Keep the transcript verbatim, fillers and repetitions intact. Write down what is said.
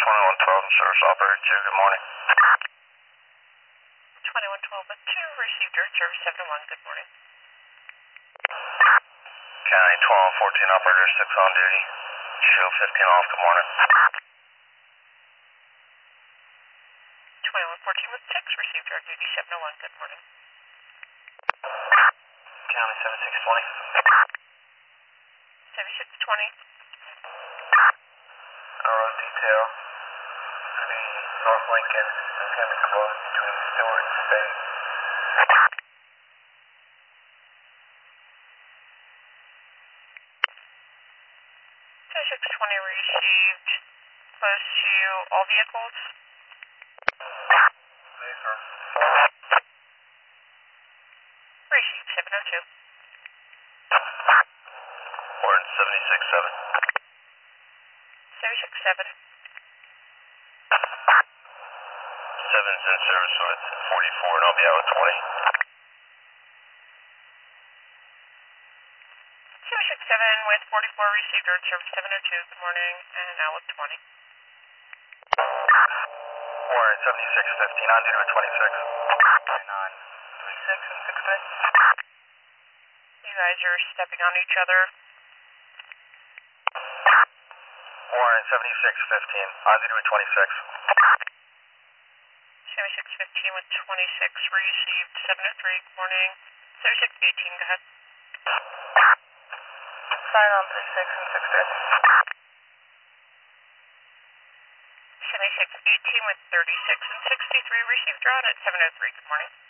twenty-one twelve and service operator two, good morning. twenty-one twelve with two, received dirt service seven one, good morning. County twelve fourteen operator six on duty, show fifteen off, good morning. twenty-one fourteen with six, received dirt duty seven oh one, good morning. County seven six twenty. seventy-six twenty. Road detail, the North Lincoln is going to be close between Stewart and State. seventy-six twenty received close to all vehicles. Yes, sir. Received seven oh two. We're in seventy-six seven. seventy-six seven. seven's in service with forty-four and I'll be out with twenty. seventy-six seven with forty-four received dirt service seven oh two, good morning, and now with twenty. We're in seventy-six fifteen on duty with twenty-six. nine three six and six three. You guys are stepping on each other. We're in seventy-six fifteen on duty with twenty-six. seventy-six fifteen with twenty-six received seven oh three, good morning. seventy-six eighteen, go ahead. Sign on three six and six three. seventy-six eighteen with thirty-six and sixty-three received drawn at seven oh three, good morning.